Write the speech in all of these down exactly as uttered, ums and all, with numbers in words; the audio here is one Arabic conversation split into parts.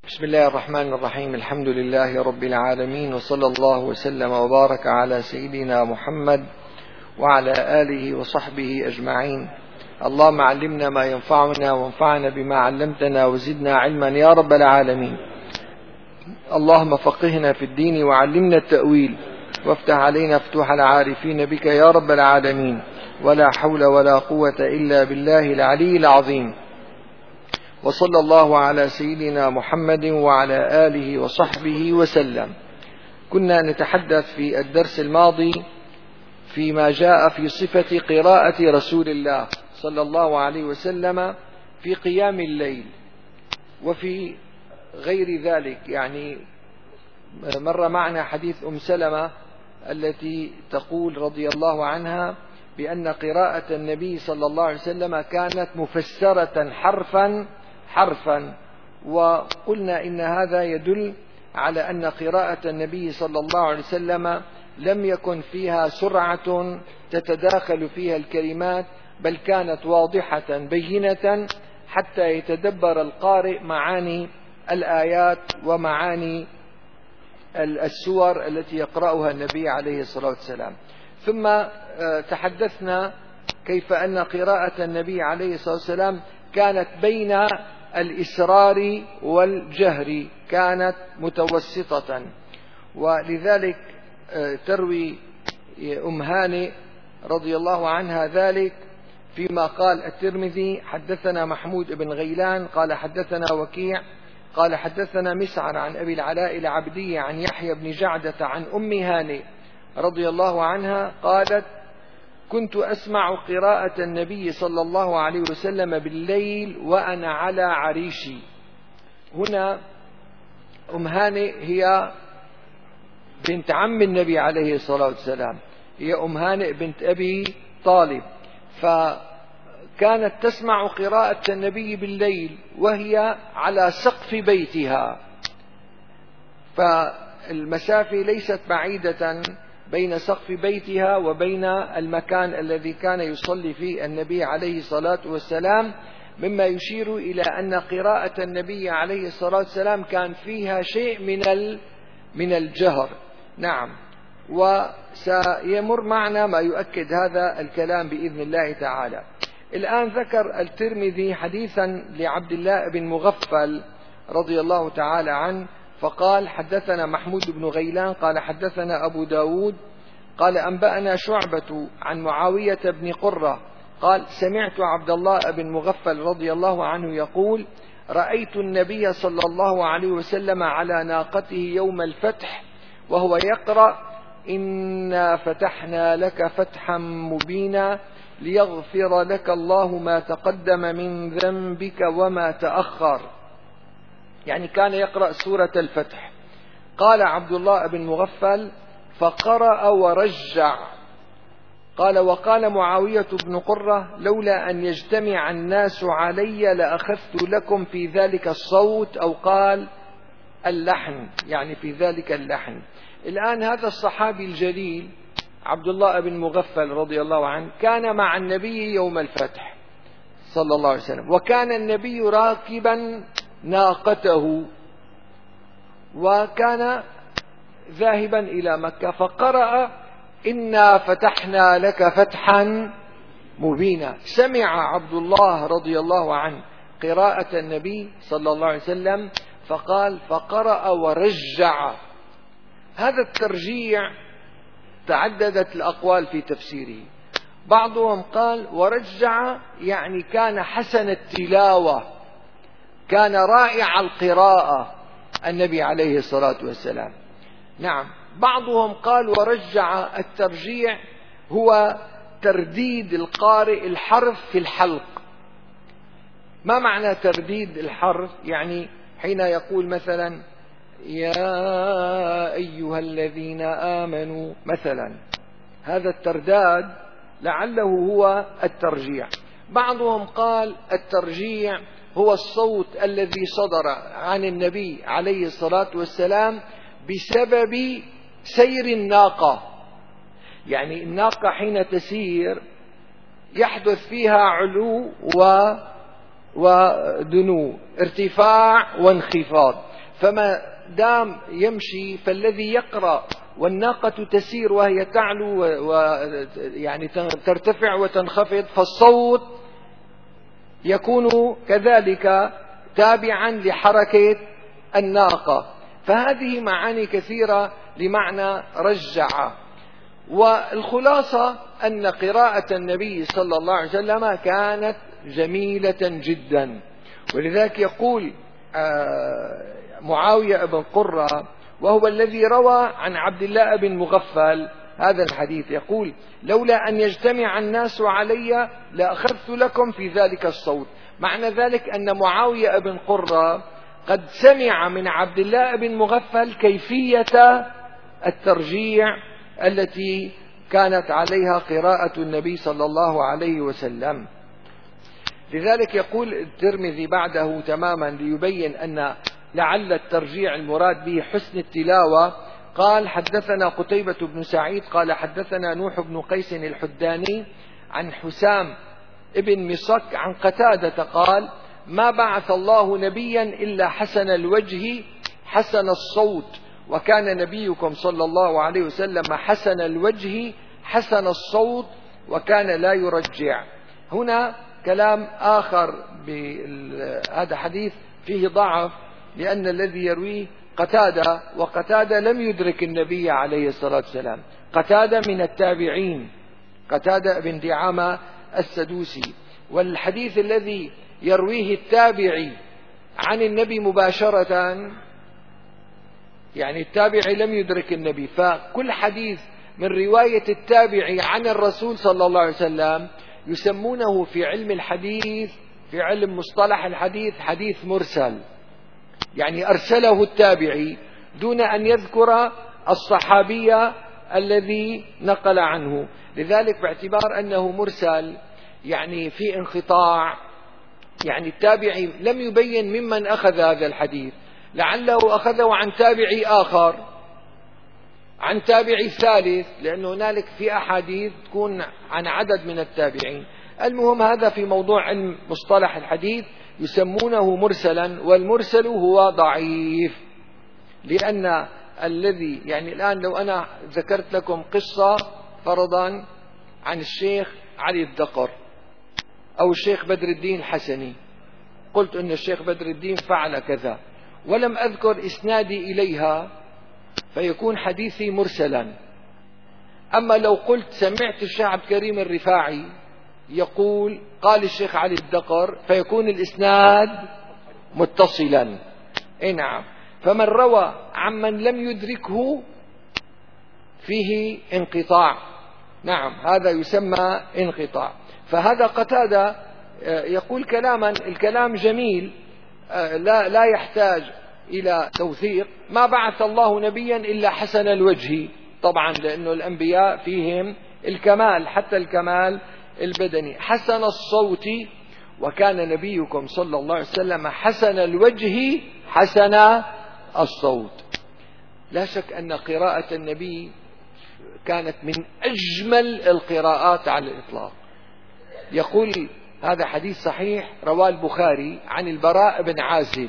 بسم الله الرحمن الرحيم. الحمد لله رب العالمين، وصلى الله وسلم وبارك على سيدنا محمد وعلى آله وصحبه أجمعين. اللهم علمنا ما ينفعنا وانفعنا بما علمتنا وزدنا علما يا رب العالمين. اللهم فقهنا في الدين وعلمنا التأويل وافتح علينا فتوح العارفين بك يا رب العالمين. ولا حول ولا قوة إلا بالله العلي العظيم. وصلى الله على سيدنا محمد وعلى آله وصحبه وسلم. كنا نتحدث في الدرس الماضي فيما جاء في صفة قراءة رسول الله صلى الله عليه وسلم في قيام الليل وفي غير ذلك. يعني مر معنا حديث أم سلمة التي تقول رضي الله عنها بأن قراءة النبي صلى الله عليه وسلم كانت مفسرة حرفا حرفا وقلنا إن هذا يدل على أن قراءة النبي صلى الله عليه وسلم لم يكن فيها سرعة تتداخل فيها الكلمات، بل كانت واضحة بينة حتى يتدبر القارئ معاني الآيات ومعاني السور التي يقرأها النبي عليه الصلاة والسلام. ثم تحدثنا كيف أن قراءة النبي عليه الصلاة والسلام كانت بين الإسرار والجهر، كانت متوسطة. ولذلك تروي أم هانئ رضي الله عنها ذلك فيما قال الترمذي: حدثنا محمود بن غيلان قال حدثنا وكيع قال حدثنا مسعر عن أبي العلاء العبدي عن يحيى بن جعدة عن أم هانئ رضي الله عنها قالت: كنت أسمع قراءة النبي صلى الله عليه وسلم بالليل وأنا على عريشي. هنا أم هانئ هي بنت عم النبي عليه الصلاة والسلام، هي أم هانئ بنت أبي طالب، فكانت تسمع قراءة النبي بالليل وهي على سقف بيتها، فالمسافة ليست بعيدة بين سقف بيتها وبين المكان الذي كان يصلي فيه النبي عليه الصلاة والسلام، مما يشير إلى أن قراءة النبي عليه الصلاة والسلام كان فيها شيء من من الجهر. نعم، وسيمر معنا ما يؤكد هذا الكلام بإذن الله تعالى. الآن ذكر الترمذي حديثا لعبد الله بن مغفل رضي الله تعالى عنه فقال: حدثنا محمود بن غيلان قال حدثنا أبو داود قال أنبأنا شعبة عن معاوية بن قرة قال: سمعت عبد الله بن مغفل رضي الله عنه يقول: رأيت النبي صلى الله عليه وسلم على ناقته يوم الفتح وهو يقرأ: إنا فتحنا لك فتحا مبينا ليغفر لك الله ما تقدم من ذنبك وما تأخر. يعني كان يقرأ سورة الفتح. قال عبد الله بن مغفل: فقرأ ورجع. قال: وقال معاوية بن قرة: لولا أن يجتمع الناس علي لأخذت لكم في ذلك الصوت، أو قال اللحن، يعني في ذلك اللحن. الآن هذا الصحابي الجليل عبد الله بن مغفل رضي الله عنه كان مع النبي يوم الفتح صلى الله عليه وسلم، وكان النبي راكبا ناقته وكان ذاهبا إلى مكة، فقرأ: إنا فتحنا لك فتحا مبينا. سمع عبد الله رضي الله عنه قراءة النبي صلى الله عليه وسلم فقال: فقرأ ورجع. هذا الترجيع تعددت الأقوال في تفسيره. بعضهم قال ورجع يعني كان حسن التلاوة، كان رائع القراءة النبي عليه الصلاة والسلام. نعم. بعضهم قال ورجع الترجيع هو ترديد القارئ الحرف في الحلق. ما معنى ترديد الحرف؟ يعني حين يقول مثلا يا أيها الذين آمنوا مثلا، هذا الترداد لعله هو الترجيع. بعضهم قال الترجيع هو الصوت الذي صدر عن النبي عليه الصلاة والسلام بسبب سير الناقة. يعني الناقة حين تسير يحدث فيها علو ودنو، ارتفاع وانخفاض. فما دام يمشي فالذي يقرأ والناقة تسير وهي تعلو ويعني ترتفع وتنخفض، فالصوت يكون كذلك تابعا لحركة الناقة. فهذه معاني كثيرة لمعنى رجع. والخلاصة أن قراءة النبي صلى الله عليه وسلم كانت جميلة جدا. ولذلك يقول معاوية بن قرة وهو الذي روى عن عبد الله بن مغفل هذا الحديث، يقول: لولا أن يجتمع الناس علي لأخذت لكم في ذلك الصوت. معنى ذلك أن معاوية بن قرة قد سمع من عبد الله بن مغفل كيفية الترجيع التي كانت عليها قراءة النبي صلى الله عليه وسلم. لذلك يقول الترمذي بعده تماما ليبين أن لعل الترجيع المراد به حسن التلاوة، قال: حدثنا قتيبة بن سعيد قال حدثنا نوح بن قيس الحداني عن حسام ابن مصك عن قتادة قال: ما بعث الله نبيا إلا حسن الوجه حسن الصوت، وكان نبيكم صلى الله عليه وسلم حسن الوجه حسن الصوت وكان لا يرجع. هنا كلام آخر بهذا حديث فيه ضعف، لأن الذي يرويه قتادة، وقتادة لم يدرك النبي عليه الصلاة والسلام، قتادة من التابعين، قتادة بن دعامة السدوسي. والحديث الذي يرويه التابعي عن النبي مباشرة، يعني التابعي لم يدرك النبي، فكل حديث من رواية التابعي عن الرسول صلى الله عليه وسلم يسمونه في علم الحديث، في علم مصطلح الحديث، حديث مرسل، يعني أرسله التابعي دون أن يذكر الصحابي الذي نقل عنه. لذلك باعتبار أنه مرسل يعني في انقطاع، يعني التابعي لم يبين ممن أخذ هذا الحديث، لعله أخذه عن تابعي آخر عن تابعي ثالث، لأنه هنالك في أحاديث تكون عن عدد من التابعين. المهم هذا في موضوع علم مصطلح الحديث يسمونه مرسلا، والمرسل هو ضعيف. لأن الذي يعني الآن لو أنا ذكرت لكم قصة فرضا عن الشيخ علي الدقر أو الشيخ بدر الدين الحسني، قلت أن الشيخ بدر الدين فعل كذا ولم أذكر إسنادي إليها، فيكون حديثي مرسلا. أما لو قلت سمعت الشيخ عبد الكريم الرفاعي يقول قال الشيخ علي الدقر، فيكون الإسناد متصلا. إيه نعم. فمن روى عمن لم يدركه فيه انقطاع، نعم هذا يسمى انقطاع. فهذا قتادة يقول كلاما، الكلام جميل لا لا يحتاج إلى توثيق: ما بعث الله نبيا إلا حسن الوجه، طبعا لأنه الأنبياء فيهم الكمال، حتى الكمال البدني، حسن الصوت، وكان نبيكم صلى الله عليه وسلم حسن الوجه حسن الصوت. لا شك أن قراءة النبي كانت من أجمل القراءات على الإطلاق. يقول هذا حديث صحيح رواه البخاري عن البراء بن عازب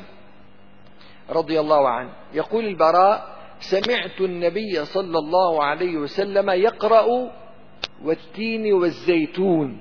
رضي الله عنه، يقول البراء: سمعت النبي صلى الله عليه وسلم يقرأ والتين والزيتون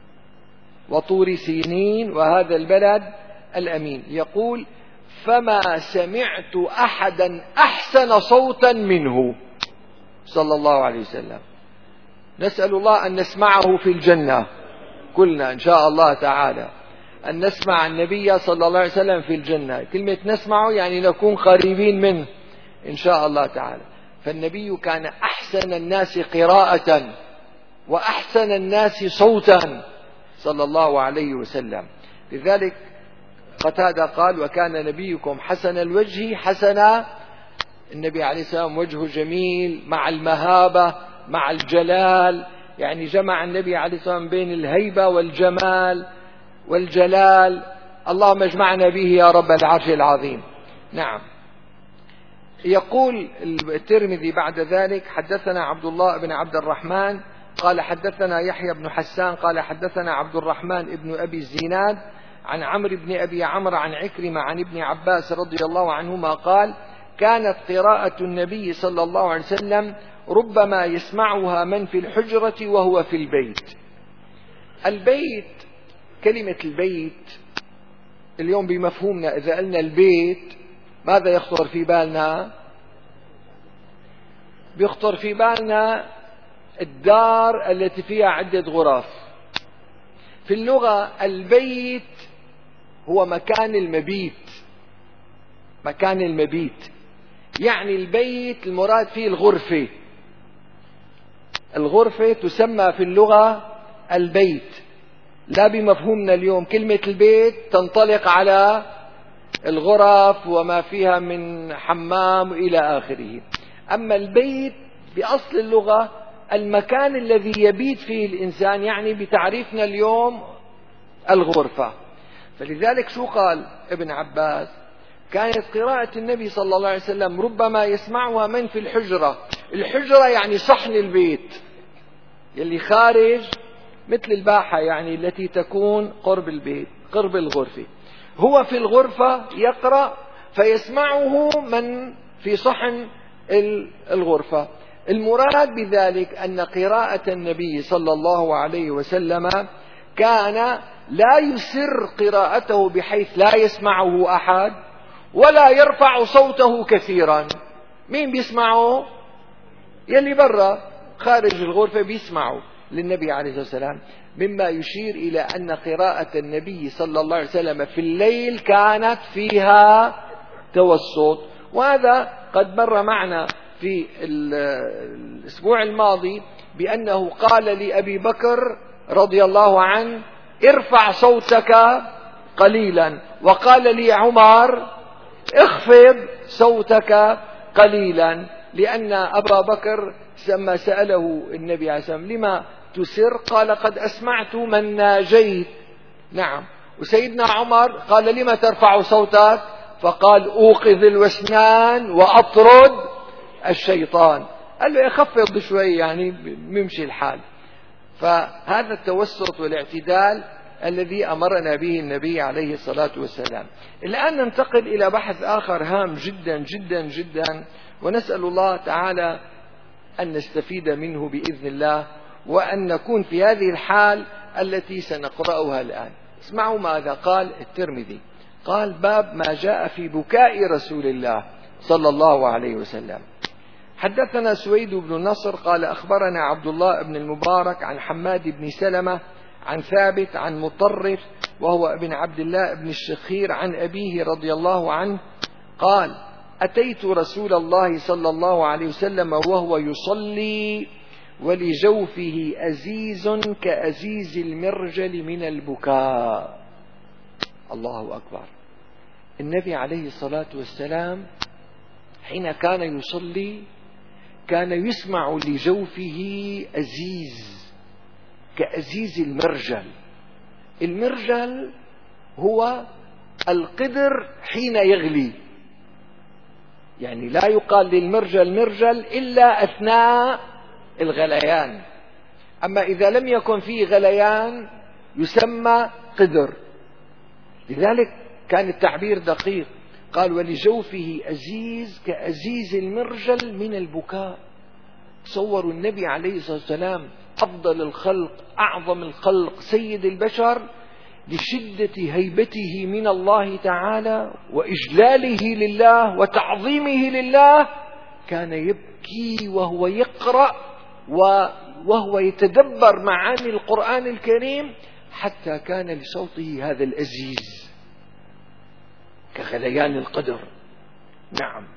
وطور سينين وهذا البلد الأمين، يقول: فما سمعت أحدا أحسن صوتا منه صلى الله عليه وسلم. نسأل الله أن نسمعه في الجنة كلنا إن شاء الله تعالى، أن نسمع النبي صلى الله عليه وسلم في الجنة. كلمة نسمعه يعني نكون قريبين منه إن شاء الله تعالى. فالنبي كان أحسن الناس قراءة وأحسن الناس صوتا صلى الله عليه وسلم. لذلك قتادة قال: وكان نبيكم حسن الوجه حسن، النبي عليه السلام وجهه جميل مع المهابة مع الجلال، يعني جمع النبي عليه السلام بين الهيبة والجمال والجلال. اللهم اجمعنا به يا رب العرش العظيم. نعم. يقول الترمذي بعد ذلك: حدثنا عبد الله بن عبد الرحمن قال حدثنا يحيى بن حسان قال حدثنا عبد الرحمن بن أبي الزناد عن عمرو بن أبي عمرو عن عكرمة عن ابن عباس رضي الله عنهما قال: كانت قراءة النبي صلى الله عليه وسلم ربما يسمعها من في الحجرة وهو في البيت. البيت، كلمة البيت اليوم بمفهومنا إذا قلنا البيت ماذا يخطر في بالنا؟ بيخطر في بالنا الدار التي فيها عدة غرف. في اللغة البيت هو مكان المبيت، مكان المبيت، يعني البيت المراد فيه الغرفة. الغرفة تسمى في اللغة البيت، لا بمفهومنا اليوم كلمة البيت تنطلق على الغرف وما فيها من حمام إلى آخره. أما البيت بأصل اللغة المكان الذي يبيت فيه الإنسان، يعني بتعريفنا اليوم الغرفة. فلذلك شو قال ابن عباس؟ كانت قراءة النبي صلى الله عليه وسلم ربما يسمعها من في الحجرة. الحجرة يعني صحن البيت يلي خارج، مثل الباحة يعني التي تكون قرب البيت، قرب الغرفة. هو في الغرفة يقرأ فيسمعه من في صحن الغرفة. المراد بذلك أن قراءة النبي صلى الله عليه وسلم كان لا يسر قراءته بحيث لا يسمعه أحد ولا يرفع صوته كثيرا. مين بيسمعه؟ يلي برا خارج الغرفة بيسمعوا للنبي عليه الصلاة والسلام، مما يشير إلى أن قراءة النبي صلى الله عليه وسلم في الليل كانت فيها توسط. وهذا قد مر معنا في الأسبوع الماضي بأنه قال لأبي بكر رضي الله عنه: ارفع صوتك قليلا، وقال لي عمر: اخفض صوتك قليلا، لأن أبا بكر لما سأله النبي عليه الصلاة والسلام: لما تسر؟ قال: قد أسمعت من ناجيت. نعم. وسيدنا عمر قال: لما ترفع صوتك؟ فقال: أوقظ الوسنان وأطرد الشيطان. قال له: يخفض شوي يعني بيمشي الحال. فهذا التوسط والاعتدال الذي أمرنا به النبي عليه الصلاة والسلام. الآن ننتقل إلى بحث آخر هام جدا جدا جدا، ونسأل الله تعالى أن نستفيد منه بإذن الله، وأن نكون في هذه الحال التي سنقرأها الآن. اسمعوا ماذا قال الترمذي. قال: باب ما جاء في بكاء رسول الله صلى الله عليه وسلم. حدثنا سويد بن نصر قال: أخبرنا عبد الله بن المبارك عن حماد بن سلمة عن ثابت عن مطرف وهو ابن عبد الله بن الشخير عن أبيه رضي الله عنه قال: أتيت رسول الله صلى الله عليه وسلم وهو يصلي ولجوفه أزيز كأزيز المرجل من البكاء. الله أكبر. النبي عليه الصلاة والسلام حين كان يصلي كان يسمع لجوفه أزيز كأزيز المرجل. المرجل هو القدر حين يغلي، يعني لا يقال للمرجل مرجل إلا أثناء الغليان، أما إذا لم يكن فيه غليان يسمى قدر. لذلك كان التعبير دقيق. قال: ولجوفه أزيز كأزيز المرجل من البكاء. تصوروا النبي عليه الصلاة والسلام أفضل الخلق، أعظم الخلق، سيد البشر، لشدة هيبته من الله تعالى وإجلاله لله وتعظيمه لله كان يبكي وهو يقرأ وهو يتدبر معاني القرآن الكريم، حتى كان لصوته هذا الأزيز كغليان القدر. نعم.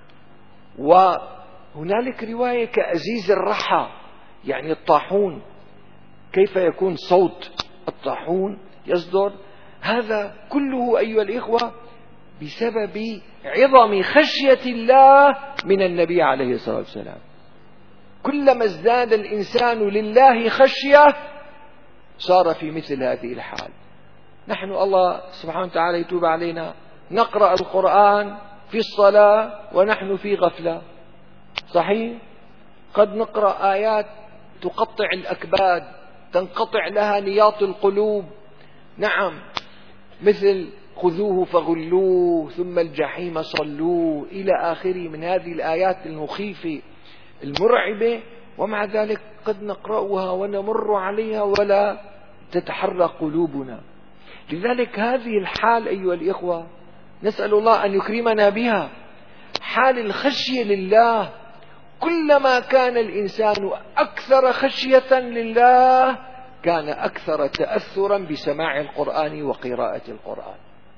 وهنالك رواية كأزيز الرحى، يعني الطاحون، كيف يكون صوت الطاحون يصدر؟ هذا كله أيها الإخوة بسبب عظم خشية الله من النبي عليه الصلاة والسلام. كلما ازداد الإنسان لله خشية صار في مثل هذه الحال. نحن الله سبحانه وتعالى يتوب علينا، نقرأ القرآن في الصلاة ونحن في غفلة. صحيح؟ قد نقرأ آيات تقطع الأكباد، تنقطع لها نياط القلوب. نعم. مثل خذوه فغلوه ثم الجحيم صلوه إلى آخره من هذه الآيات المخيفة المرعبة، ومع ذلك قد نقرأها ونمر عليها ولا تتحرك قلوبنا. لذلك هذه الحال أيها الإخوة نسأل الله أن يكرمنا بها، حال الخشية لله. كلما كان الإنسان أكثر خشية لله كان أكثر تأثرا بسماع القرآن وقراءة القرآن.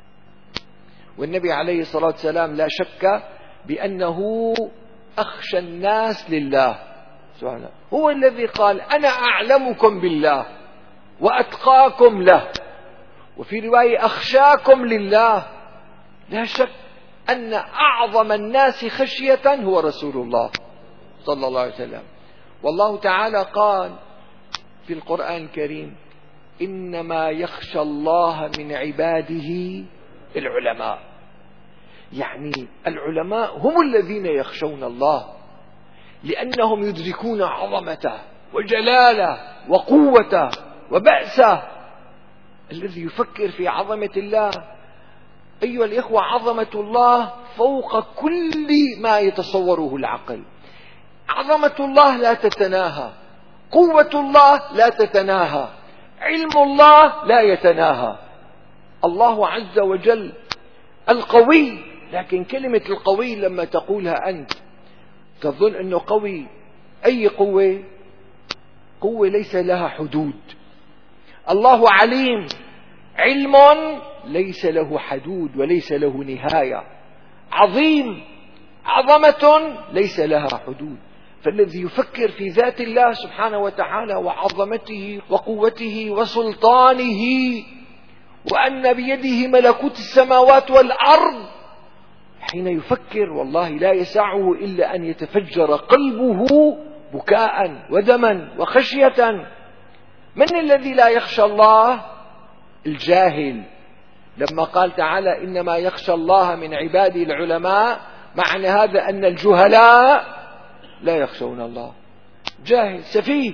والنبي عليه الصلاة والسلام لا شك بأنه أخشى الناس لله سبحانه، هو الذي قال أنا أعلمكم بالله وأتقاكم له، وفي رواية أخشاكم لله. لا شك أن أعظم الناس خشية هو رسول الله صلى الله عليه وسلم. والله تعالى قال في القرآن الكريم إنما يخشى الله من عباده العلماء، يعني العلماء هم الذين يخشون الله لأنهم يدركون عظمته وجلاله وقوته وبأسه. الذي يفكر في عظمة الله أيها الإخوة، عظمة الله فوق كل ما يتصوره العقل. عظمة الله لا تتناهى، قوة الله لا تتناهى، علم الله لا يتناهى. الله عز وجل القوي، لكن كلمة القوي لما تقولها أنت تظن أنه قوي. أي قوة؟ قوة ليس لها حدود. الله عليم، علم ليس له حدود وليس له نهاية. عظيم، عظمة ليس لها حدود. فالذي يفكر في ذات الله سبحانه وتعالى وعظمته وقوته وسلطانه وأن بيده ملكوت السماوات والأرض، حين يفكر والله لا يسعه إلا أن يتفجر قلبه بكاء ودما وخشية. من الذي لا يخشى الله؟ الجاهل. لما قال تعالى إنما يخشى الله من عباده العلماء، معنى هذا أن الجهلاء لا يخشون الله. جاهل سفيه،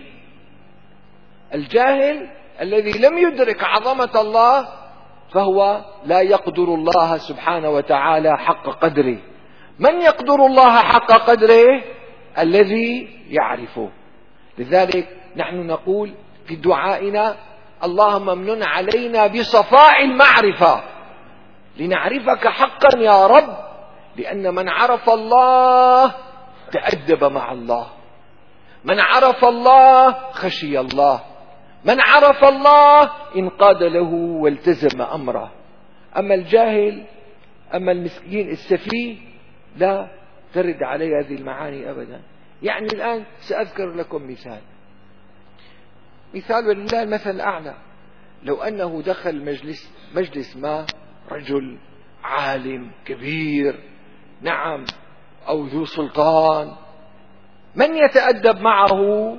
الجاهل الذي لم يدرك عظمة الله فهو لا يقدر الله سبحانه وتعالى حق قدره. من يقدر الله حق قدره؟ الذي يعرفه. لذلك نحن نقول في دعائنا اللهم امنن علينا بصفاء المعرفة لنعرفك حقا يا رب، لأن من عرف الله تأدب مع الله، من عرف الله خشي الله، من عرف الله انقاد له والتزم أمره. أما الجاهل، أما المسكين السفيه لا ترد عليه هذه المعاني أبدا. يعني الآن سأذكر لكم مثال، مثال ولله المثل الأعلى. لو أنه دخل مجلس مجلس ما رجل عالم كبير، نعم، أو ذو سلطان، من يتأدب معه؟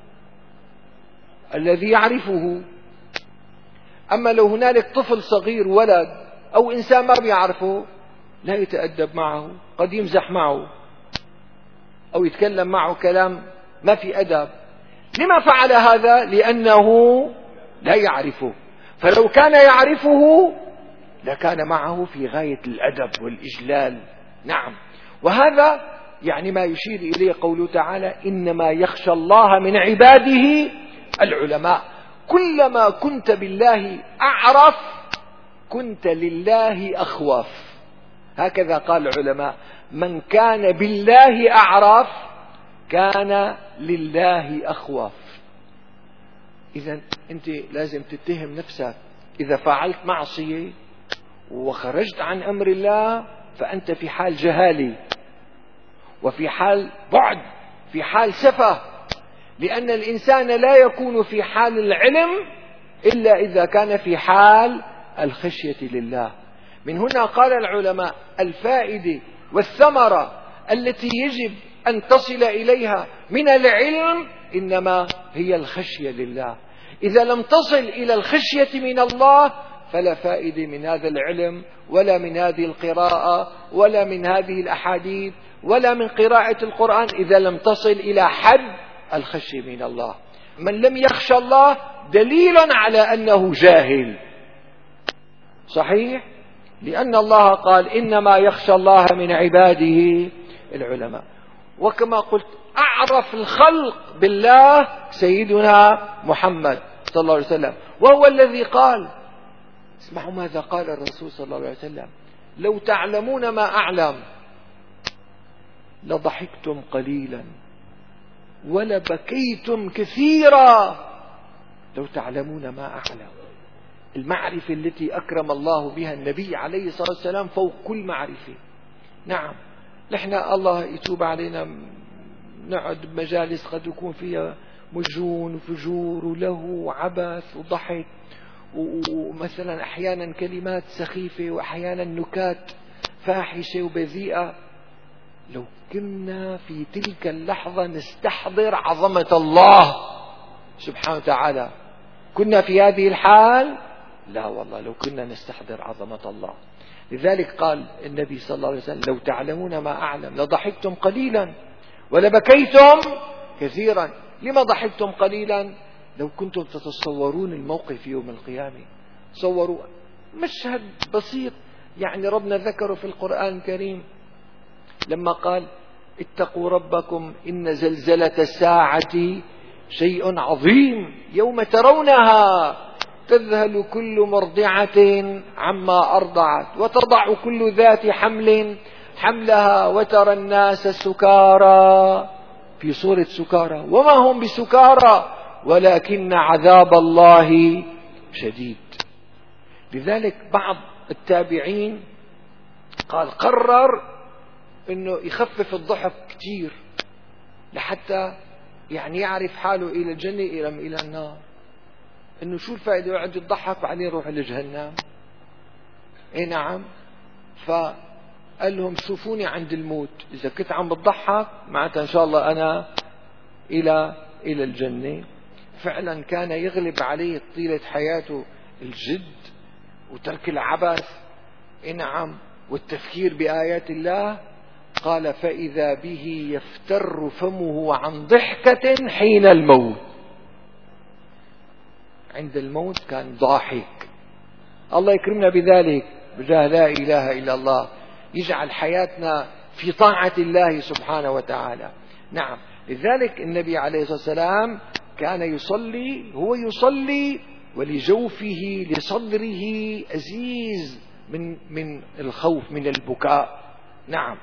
الذي يعرفه. أما لو هنالك طفل صغير ولد أو إنسان ما بيعرفه لا يتأدب معه، قد يمزح معه أو يتكلم معه كلام ما في أدب. لما فعل هذا؟ لأنه لا يعرفه. فلو كان يعرفه لكان معه في غاية الأدب والإجلال. نعم، وهذا يعني ما يشير إليه قوله تعالى إنما يخشى الله من عباده العلماء. كلما كنت بالله أعرف كنت لله أخوف. هكذا قال العلماء، من كان بالله أعرف كان لله أخوف. إذا أنت لازم تتهم نفسك. إذا فعلت معصية وخرجت عن أمر الله فأنت في حال جهالة وفي حال بعد، في حال سفة، لأن الإنسان لا يكون في حال العلم إلا إذا كان في حال الخشية لله. من هنا قال العلماء الفائدة والثمرة التي يجب أن تصل إليها من العلم إنما هي الخشية لله. إذا لم تصل إلى الخشية من الله فلا فائدة من هذا العلم ولا من هذه القراءة ولا من هذه الأحاديث ولا من قراءة القرآن إذا لم تصل إلى حد الخشية من الله. من لم يخشى الله دليل على أنه جاهل. صحيح؟ لأن الله قال إنما يخشى الله من عباده العلماء. وكما قلت أعرف الخلق بالله سيدنا محمد صلى الله عليه وسلم، وهو الذي قال، اسمعوا ماذا قال الرسول صلى الله عليه وسلم: لو تعلمون ما أعلم لضحكتم قليلا ولبكيتم كثيرا. لو تعلمون ما أعلم، المعرفة التي أكرم الله بها النبي عليه الصلاة والسلام فوق كل معرفة. نعم، نحن الله يتوب علينا نقعد بمجالس قد يكون فيها مجون وفجور ولهو وعبث وضحك، ومثلا أحيانا كلمات سخيفة وأحيانا نكات فاحشة وبذيئة. لو كنا في تلك اللحظة نستحضر عظمة الله سبحانه وتعالى، كنا في هذه الحال؟ لا والله، لو كنا نستحضر عظمة الله. لذلك قال النبي صلى الله عليه وسلم: لو تعلمون ما أعلم لضحكتم قليلا ولبكيتم كثيرا. لما ضحكتم قليلا؟ لو كنتم تتصورون الموقف يوم القيامة. تصوروا مشهد بسيط يعني ربنا ذكره في القرآن الكريم لما قال: اتقوا ربكم إن زلزلة الساعة شيء عظيم يوم ترونها تذهل كل مرضعة عما أرضعت وتضع كل ذات حمل حملها وترى الناس سكارى، في سورة سكارى، وما هم بسكارى ولكن عذاب الله شديد. لذلك بعض التابعين قال قرر انه يخفف الضحك كثير لحتى يعني يعرف حاله الى الجنة الى النار. انه شو الفائدة يقعد يضحك بعدين يروح لجهنم؟ اي نعم. فقال لهم: شوفوني عند الموت، اذا كنت عم بضحك معناتها ان شاء الله انا الى الى الجنة. فعلا كان يغلب عليه طيلة حياته الجد وترك العبث، اي نعم، والتفكير بآيات الله. قال: فإذا به يفتر فمه عن ضحكة حين الموت. عند الموت كان ضاحك. الله يكرمنا بذلك بجاه لا إله إلا الله، يجعل حياتنا في طاعة الله سبحانه وتعالى. نعم، لذلك النبي عليه الصلاة والسلام كان يصلي، هو يصلي ولجوفه لصدره أزيز من من الخوف من البكاء. نعم.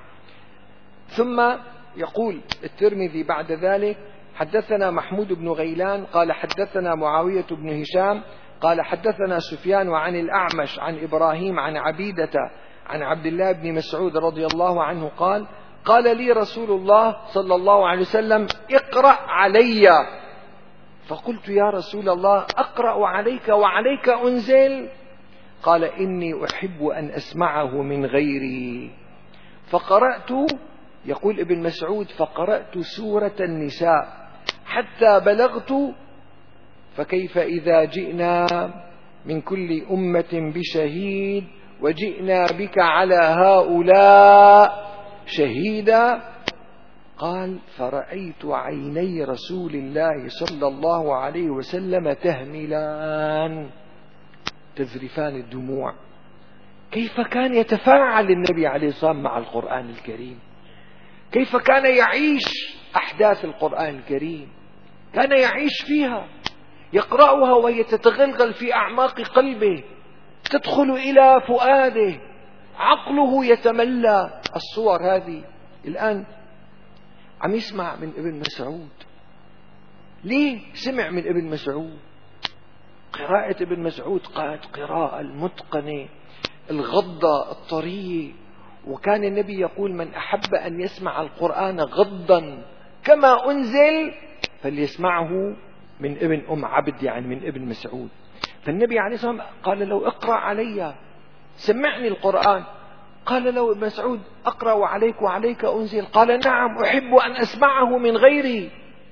ثم يقول الترمذي بعد ذلك: حدثنا محمود بن غيلان قال حدثنا معاوية بن هشام قال حدثنا سفيان عن الأعمش عن إبراهيم عن عبيدة عن عبد الله بن مسعود رضي الله عنه قال: قال لي رسول الله صلى الله عليه وسلم: اقرأ علي. فقلت: يا رسول الله، أقرأ عليك وعليك أنزل؟ قال: إني أحب أن أسمعه من غيري. فقرأت، يقول ابن مسعود، فقرأت سورة النساء حتى بلغت: فكيف إذا جئنا من كل أمة بشهيد وجئنا بك على هؤلاء شهيدا. قال: فرأيت عيني رسول الله صلى الله عليه وسلم تهملان، تذرفان الدموع. كيف كان يتفاعل النبي عليه الصلاة والسلام مع القرآن الكريم، كيف كان يعيش أحداث القرآن الكريم، كان يعيش فيها، يقرأها وهي تتغلغل في أعماق قلبه، تدخل إلى فؤاده، عقله يتملى الصور هذه. الآن عم يسمع من ابن مسعود. ليه سمع من ابن مسعود؟ قراءة ابن مسعود قالت قراءة المتقنة الغضة الطرية. وكان النبي يقول: من أحب أن يسمع القرآن غضا كما أنزل فليسمعه من ابن أم عبد، يعني من ابن مسعود. فالنبي عليه الصلاة والسلام قال له: اقرأ علي، سمعني القرآن. قال له ابن مسعود: أقرأ عليك وعليك أنزل؟ قال: نعم، أحب أن أسمعه من غيري.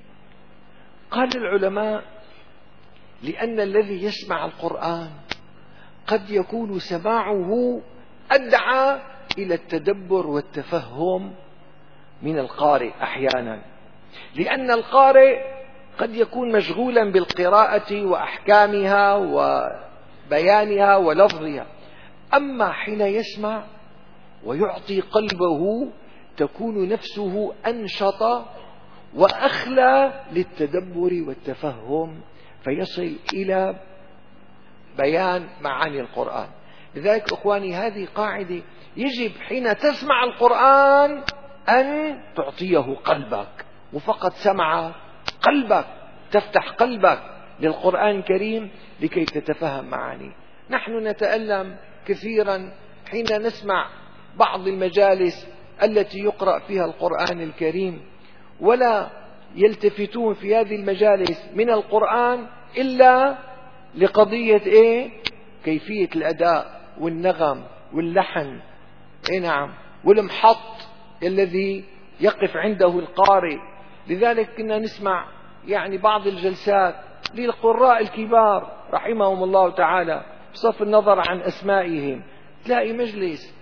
قال العلماء: لأن الذي يسمع القرآن قد يكون سماعه أدعى إلى التدبر والتفهم من القارئ أحيانا، لأن القارئ قد يكون مشغولا بالقراءة وأحكامها وبيانها ولفظها، أما حين يسمع ويعطي قلبه تكون نفسه أنشط وأخلى للتدبر والتفهم، فيصل إلى بيان معاني القرآن. لذلك أخواني هذه قاعدة، يجب حين تسمع القرآن أن تعطيه قلبك، وفقط سمع قلبك، تفتح قلبك للقرآن الكريم لكي تتفهم معاني. نحن نتألم كثيرا حين نسمع بعض المجالس التي يقرأ فيها القرآن الكريم، ولا يلتفتون في هذه المجالس من القرآن إلا لقضية إيه؟ كيفية الأداء والنغم واللحن، إيه نعم، والمحط الذي يقف عنده القارئ. لذلك كنا نسمع يعني بعض الجلسات للقراء الكبار رحمهم الله تعالى، بصرف النظر عن أسمائهم، تلاقي مجلس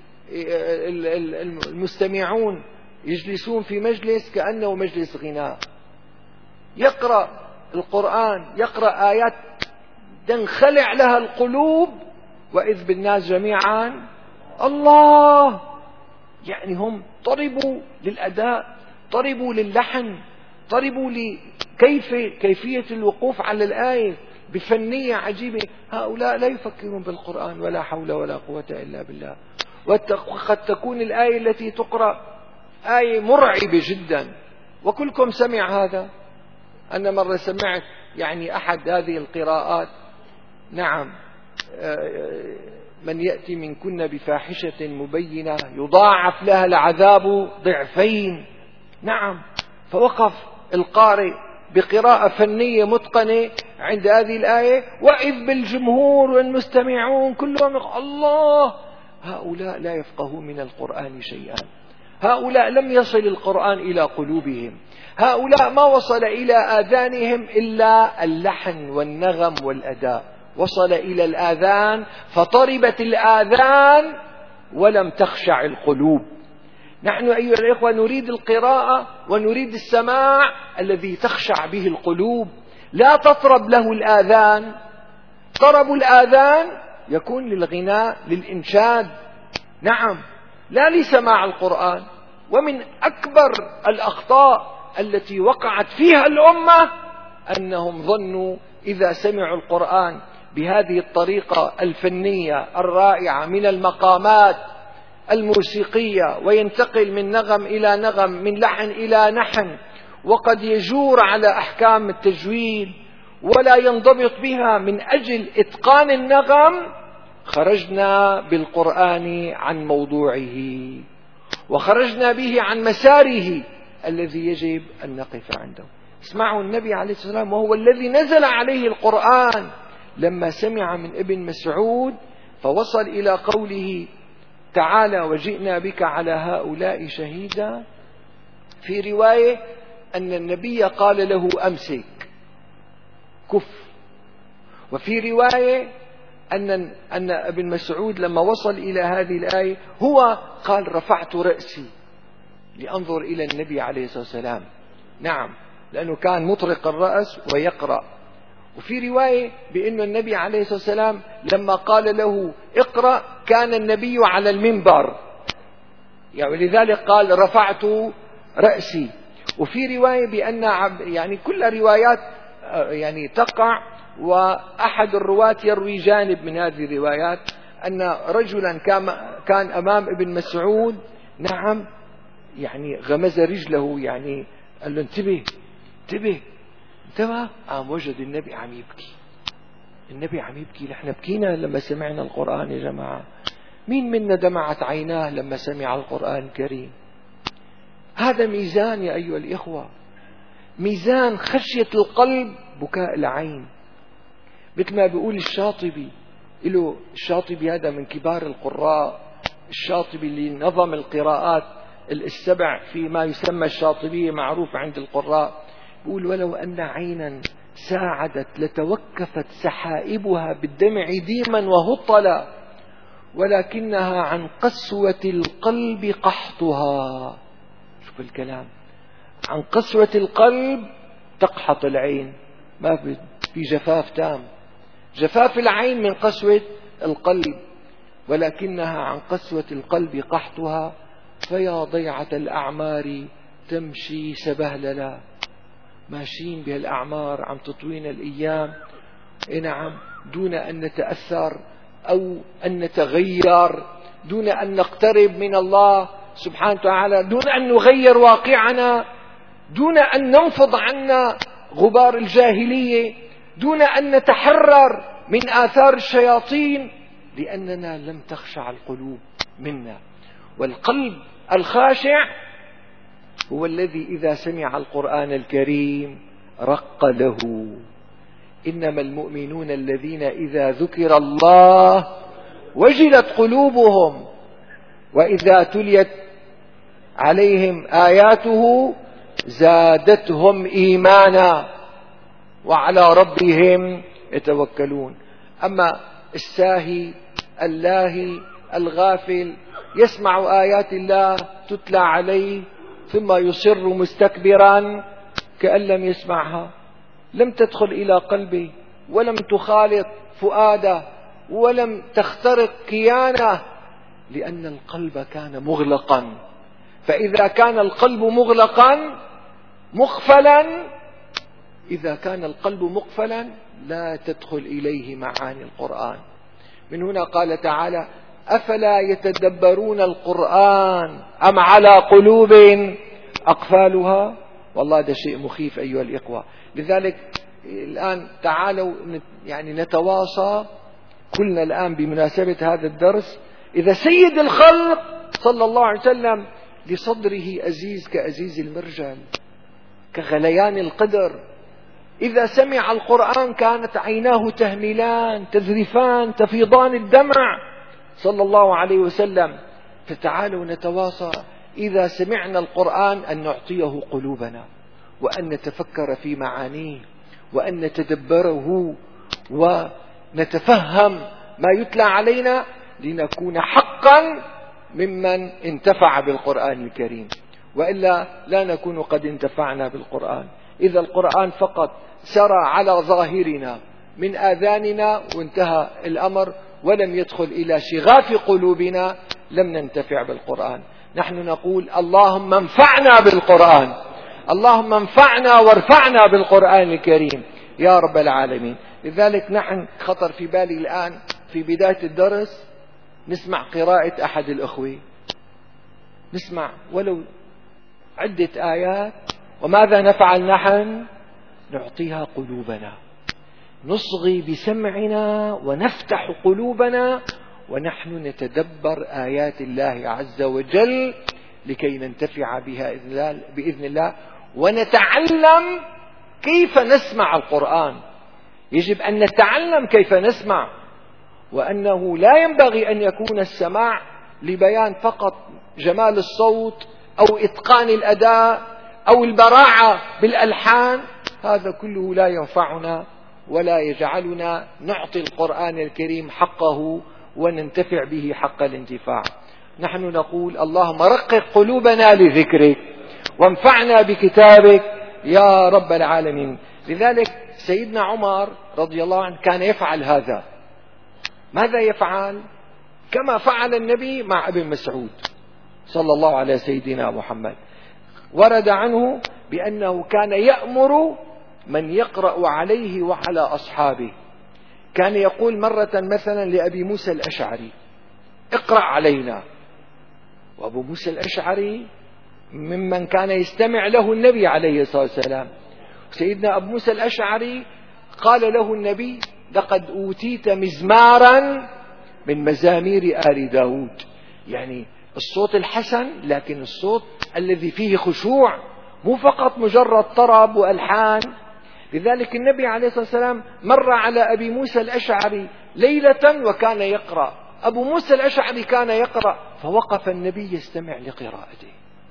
المستمعون يجلسون في مجلس كأنه مجلس غناء، يقرأ القرآن، يقرأ آيات تنخلع لها القلوب، وإذ بالناس جميعا الله. يعني هم طربوا للأداء، طربوا للحن، طربوا لكيف كيفية الوقوف على الآية بفنية عجيبة. هؤلاء لا يفكرون بالقرآن، ولا حول ولا قوة إلا بالله. وقد تكون الآية التي تقرأ آية مرعبة جدا، وكلكم سمع هذا. أنا مرة سمعت يعني أحد هذه القراءات، نعم، من يأتي منكن بفاحشة مبينة يضاعف لها العذاب ضعفين. نعم، فوقف القارئ بقراءة فنية متقنة عند هذه الآية، وإذ بالجمهور والمستمعون كلهم الله. هؤلاء لا يفقهون من القرآن شيئا، هؤلاء لم يصل القرآن إلى قلوبهم، هؤلاء ما وصل إلى آذانهم إلا اللحن والنغم والأداء، وصل إلى الآذان فطربت الآذان ولم تخشع القلوب. نحن أيها الإخوة نريد القراءة ونريد السماع الذي تخشع به القلوب، لا تطرب له الآذان. طرب الآذان يكون للغناء، للإنشاد، نعم، لا لسماع القرآن. ومن أكبر الأخطاء التي وقعت فيها الأمة أنهم ظنوا إذا سمعوا القرآن بهذه الطريقة الفنية الرائعة من المقامات الموسيقية، وينتقل من نغم إلى نغم، من لحن إلى لحن، وقد يجور على أحكام التجويد ولا ينضبط بها من أجل إتقان النغم، خرجنا بالقرآن عن موضوعه، وخرجنا به عن مساره الذي يجب أن نقف عنده. اسمعوا النبي عليه الصلاة والسلام وهو الذي نزل عليه القرآن لما سمع من ابن مسعود فوصل إلى قوله تعالى وجئنا بك على هؤلاء شهيدا، في رواية أن النبي قال له أمسك كف، وفي رواية أن أن ابن مسعود لما وصل إلى هذه الآية هو قال رفعت رأسي لأنظر إلى النبي عليه الصلاة والسلام، نعم، لأنه كان مطرق الرأس ويقرأ. وفي رواية بأن النبي عليه الصلاة والسلام لما قال له اقرأ كان النبي على المنبر، يعني لذلك قال رفعت رأسي. وفي رواية بأن يعني كل روايات يعني تقع، وأحد الرواة يروي جانب من هذه الروايات أن رجلا كان أمام ابن مسعود، نعم، يعني غمز رجله، يعني قال له انتبه انتبه انتبه، قام وجد النبي عم يبكي. النبي عم يبكي. نحن بكينا لما سمعنا القرآن يا جماعة؟ مين منا دمعت عيناه لما سمع القرآن الكريم؟ هذا ميزان يا أيها الإخوة، ميزان خشية القلب بكاء العين. مثل ما بيقول الشاطبي، له الشاطبي هذا من كبار القراء، الشاطبي اللي نظم القراءات السبع فيما يسمى الشاطبية، معروف عند القراء، بيقول ولو أن عينا ساعدت لتوكفت سحائبها بالدمع ديما وهطلا، ولكنها عن قسوة القلب قحطها. شوف الكلام، عن قسوة القلب تقحط العين، ما في جفاف تام، جفاف العين من قسوة القلب. ولكنها عن قسوة القلب قحطها، فيا ضيعة الأعمار تمشي سبهللا. ماشيين بهالأعمار عم تطوينا الأيام، نعم، دون أن نتأثر أو أن نتغير، دون أن نقترب من الله سبحانه وتعالى، دون أن نغير واقعنا، دون أن ننفض عنا غبار الجاهلية، دون أن نتحرر من آثار الشياطين، لأننا لم تخشع القلوب منا. والقلب الخاشع هو الذي إذا سمع القرآن الكريم رق له. إنما المؤمنون الذين إذا ذكر الله وجلت قلوبهم وإذا تليت عليهم آياته زادتهم إيمانا وعلى ربهم يتوكلون. أما الساهي اللاهي الغافل يسمع آيات الله تتلى عليه ثم يصر مستكبرا كأن لم يسمعها، لم تدخل إلى قلبه ولم تخالط فؤاده ولم تخترق كيانه، لأن القلب كان مغلقا. فإذا كان القلب مغلقا مقفلا، إذا كان القلب مقفلا لا تدخل إليه معاني القرآن. من هنا قال تعالى: أفلا يتدبرون القرآن أم على قلوب أقفالها. والله ده شيء مخيف أيها الإخوة. لذلك الآن تعالوا يعني نتواصى كلنا الآن بمناسبة هذا الدرس. إذا سيد الخلق صلى الله عليه وسلم لصدره أزيز كأزيز المرجل كغليان القدر، إذا سمع القرآن كانت عيناه تهملان تذرفان تفيضان الدمع صلى الله عليه وسلم. فتعالوا نتواصى إذا سمعنا القرآن أن نعطيه قلوبنا، وأن نتفكر في معانيه، وأن نتدبره ونتفهم ما يتلى علينا، لنكون حقا ممن انتفع بالقرآن الكريم، وإلا لا نكون قد انتفعنا بالقرآن. إذا القرآن فقط سرى على ظاهرنا من آذاننا وانتهى الأمر ولم يدخل إلى شغاف قلوبنا، لم ننتفع بالقرآن. نحن نقول: اللهم انفعنا بالقرآن، اللهم انفعنا وارفعنا بالقرآن الكريم يا رب العالمين. لذلك نحن خطر في بالي الآن في بداية الدرس نسمع قراءة أحد الأخوة، نسمع ولو عدة آيات، وماذا نفعل نحن؟ نعطيها قلوبنا، نصغي بسمعنا ونفتح قلوبنا ونحن نتدبر آيات الله عز وجل لكي ننتفع بها بإذن الله، ونتعلم كيف نسمع القرآن. يجب أن نتعلم كيف نسمع، وأنه لا ينبغي أن يكون السماع لبيان فقط جمال الصوت أو إتقان الأداء أو البراعة بالألحان. هذا كله لا ينفعنا ولا يجعلنا نعطي القرآن الكريم حقه وننتفع به حق الانتفاع. نحن نقول: اللهم رقق قلوبنا لذكرك وانفعنا بكتابك يا رب العالمين. لذلك سيدنا عمر رضي الله عنه كان يفعل هذا. ماذا يفعل؟ كما فعل النبي مع ابن مسعود صلى الله على سيدنا محمد. ورد عنه بأنه كان يأمر من يقرأ عليه وعلى أصحابه. كان يقول مرة مثلا لأبي موسى الأشعري: اقرأ علينا. وأبو موسى الأشعري ممن كان يستمع له النبي عليه الصلاة والسلام. سيدنا أبو موسى الأشعري قال له النبي: لقد أوتيت مزمارا من مزامير آل داود، يعني الصوت الحسن، لكن الصوت الذي فيه خشوع، مو فقط مجرد طرب وألحان. لذلك النبي عليه الصلاة والسلام مر على أبي موسى الأشعري ليلة وكان يقرأ. أبو موسى الأشعري كان يقرأ، فوقف النبي يستمع لقراءته.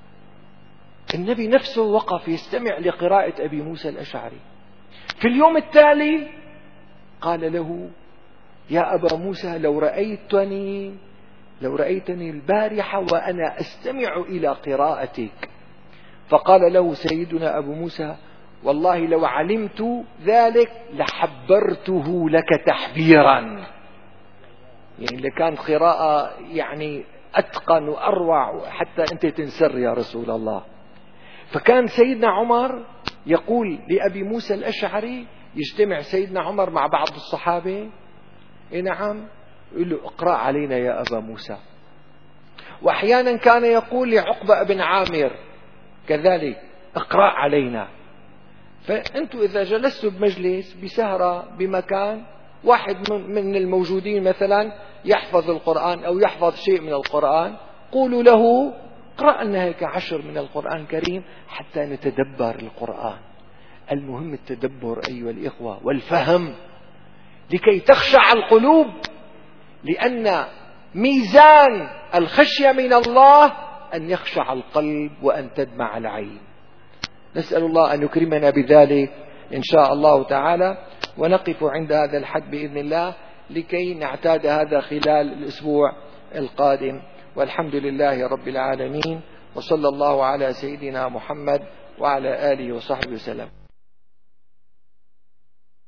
النبي نفسه وقف يستمع لقراءة أبي موسى الأشعري. في اليوم التالي قال له: يا أبا موسى، لو رأيتني لو رأيتني البارحة وأنا أستمع إلى قراءتك. فقال له سيدنا أبو موسى: والله لو علمت ذلك لحبرته لك تحبيرا. يعني لكانت قراءة يعني أتقن وأروع حتى أنت تنسر يا رسول الله. فكان سيدنا عمر يقول لأبي موسى الأشعري، يجتمع سيدنا عمر مع بعض الصحابة، إيه نعم، يقول له اقرأ علينا يا أبا موسى. وأحيانا كان يقول لعقبة بن عامر كذلك اقرأ علينا. فأنتوا إذا جلستوا بمجلس بسهرة بمكان، واحد من الموجودين مثلا يحفظ القرآن أو يحفظ شيء من القرآن، قولوا له اقرأ لنا هيك عشر من القرآن الكريم حتى نتدبر القرآن. المهم التدبر أيها الإخوة والفهم لكي تخشع القلوب، لأن ميزان الخشية من الله أن يخشع القلب وأن تدمع العين. نسأل الله أن يكرمنا بذلك إن شاء الله تعالى، ونقف عند هذا الحد بإذن الله لكي نعتاد هذا خلال الأسبوع القادم. والحمد لله رب العالمين، وصلى الله على سيدنا محمد وعلى آله وصحبه وسلم.